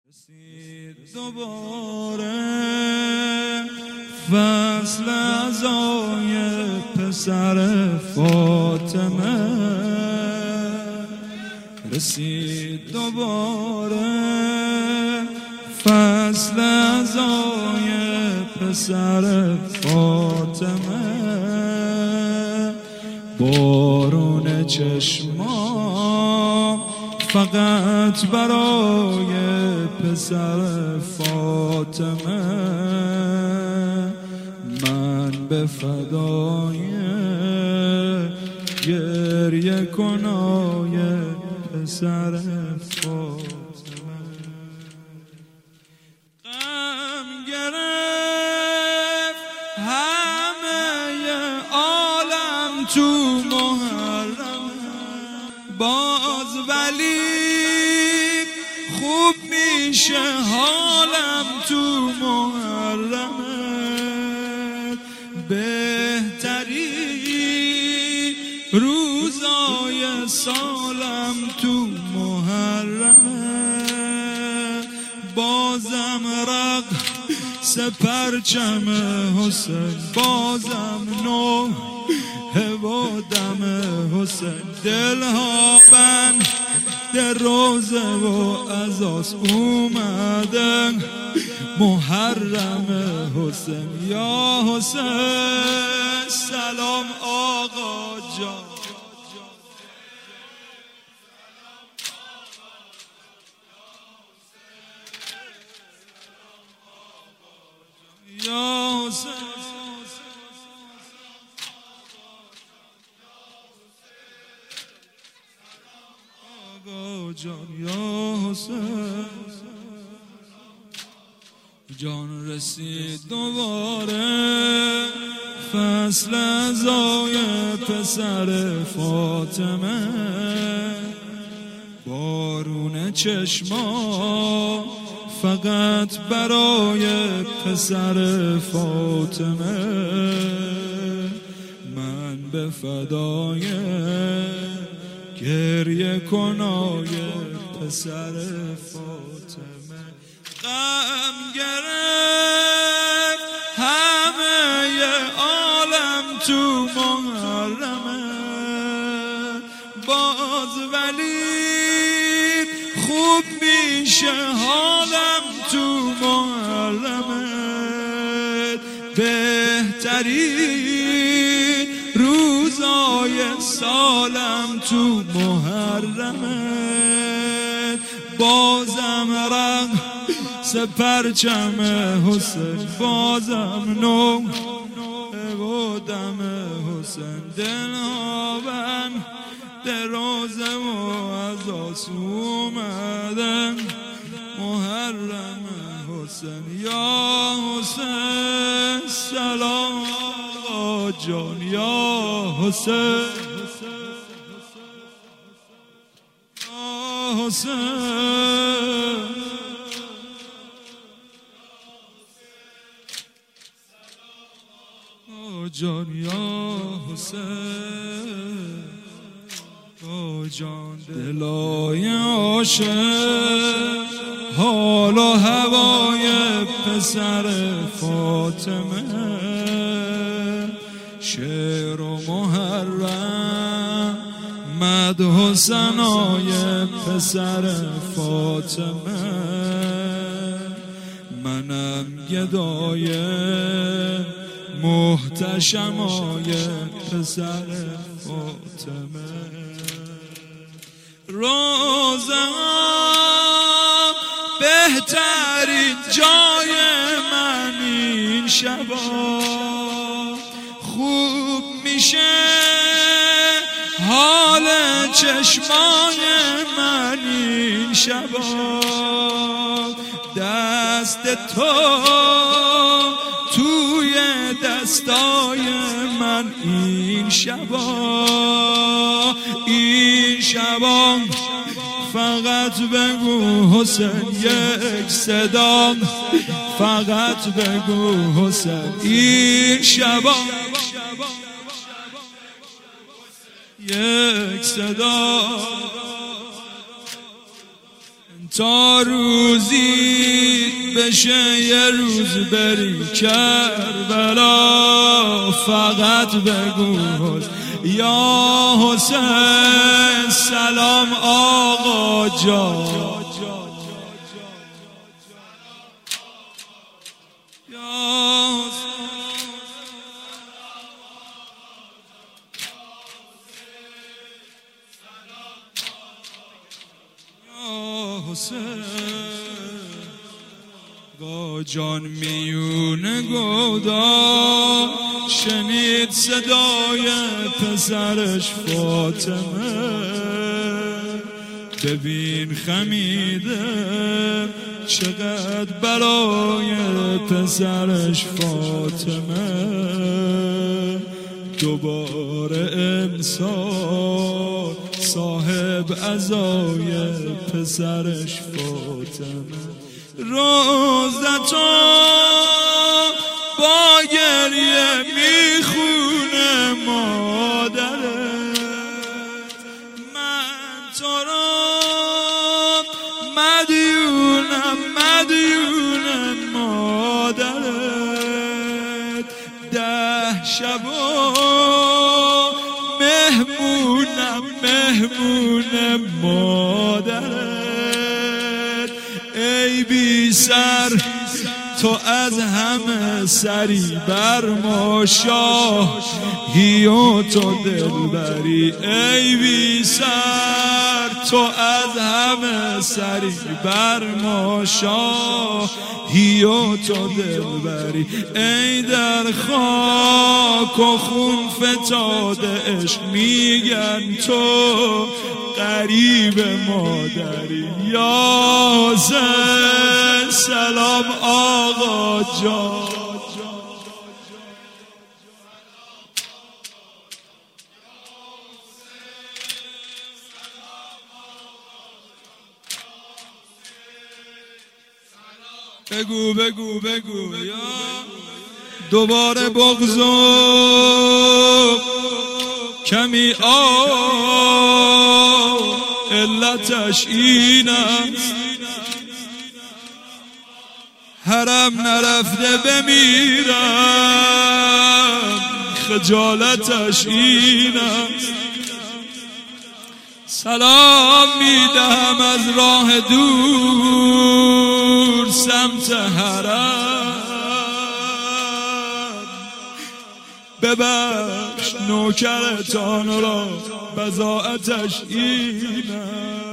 رسید دوباره فصل عزای پسر فاطمه، رسید دوباره فصل عزای پسر فاطمه. بارون چشمام فقط برای پسر فاطمه، من به فدای گریه کنای پسر فاطمه. غم گرفت همه عالم تو محرم، باز ولی خوب میشه حالم تو محرم. بهترین روزای سالم تو محرم، بازم رقص پرچم حسین، بازم نوح و دم حسین. دلها بند روزه و عزاس اومده محرم حسین. یا حسین سلام آقا جان، یا حسین آقا جان، یا حسین جان. رسید دوباره فصل عزای پسر فاطمه، بارون چشما فقط برای پسر فاطمه، من به فدای گریه کنای پسر فاطمه. غم گرفت همه عالم تو محرمه، باز ولی خوب میشه حالم تو محرمه. بهترین روزای سالم تو محرمه، بازم رقص پرچم حسین، بازم نوح و دم حسین. دلها بند روزه و عزاس اومدن محرم حسین. یا حسین سلام آقا جان، یا حسین یا حسین جان، یا حسین جان. دلای عاشق حال و هوای پسر فاطمه، شعر و محرم مدح و ثنای پسر فاطمه، منم گدای محتشمای پسر فاطمه. روزه بهترین جای من این شبا، خوب میشه حال چشمای من این شبا. دست تو توی دستای من این شبا، این شبا فقط بگو حسین یک صدا، فقط بگو حسین این شبا یک صدا. تا روزی بشه یه روز بری کربلا فقط بگو یا حسین سلام آقا جان با جان میونه گودا شنید صدای پسرش فاطمه ببین خمیده چقدر برای پسرش فاطمه دوباره انسان صاحب عزای پسرش فاطمه روزتو با گریه میخونه مادرت من تو رو مدیونم مادرت 10 شبا مهمونم مادرت ای بی سر تو از همه سری بر ما شاهی و تو دلبری ای بی سر تو از همه سری بر ما شاهی و تو دلبری ای در خاک و خون فتاده عشق میگن تو قریب مادری یا حسین سلام آقا جان بگو یا دوباره بغضو کمی علتش این است حرم نرفته بمیرم خجالتش این است سلام میدهم از راه دور سمت حرم ببخش نوکرتان را بضاعتش این است